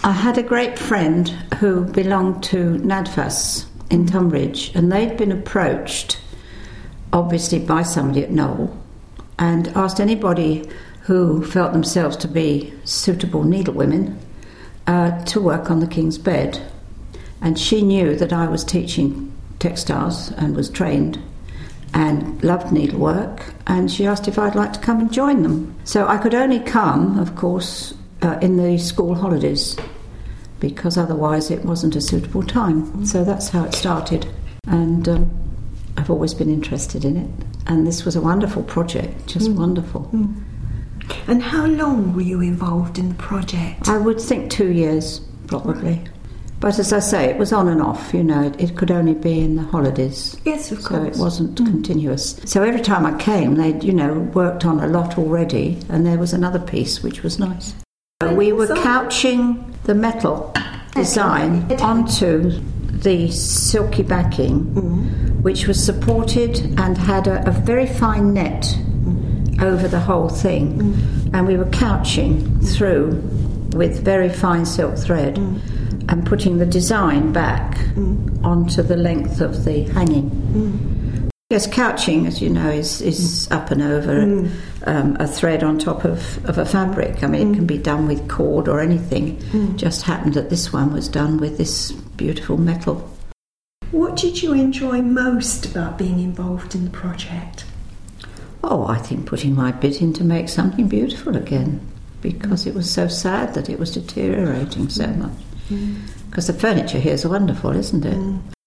I had a great friend who belonged to NADFAS in Tunbridge, and they'd been approached, obviously by somebody at Knoll, and asked anybody who felt themselves to be suitable needlewomen to work on the King's Bed. And she knew that I was teaching textiles and was trained and loved needlework, and she asked if I'd like to come and join them. So I could only come, of course, in the school holidays, because otherwise it wasn't a suitable time. So that's how it started, and I've always been interested in it, and this was a wonderful project, just wonderful. And how long were you involved in the project? I would think 2 years, probably. But as I say, it was on and off, you know, it could only be in the holidays. Yes, of course. So it wasn't continuous. So every time I came, they'd, you know, worked on a lot already, and there was another piece which was nice. We were couching the metal design onto the silky backing, which was supported and had a very fine net over the whole thing. And we were couching through with very fine silk thread and putting the design back onto the length of the hanging. Yes, couching, as you know, is up and over a thread on top of a fabric. I mean, it can be done with cord or anything. Just happened that this one was done with this beautiful metal. What did you enjoy most about being involved in the project? Oh, I think putting my bit in to make something beautiful again, because it was so sad that it was deteriorating so much. Because the furniture here is wonderful, isn't it?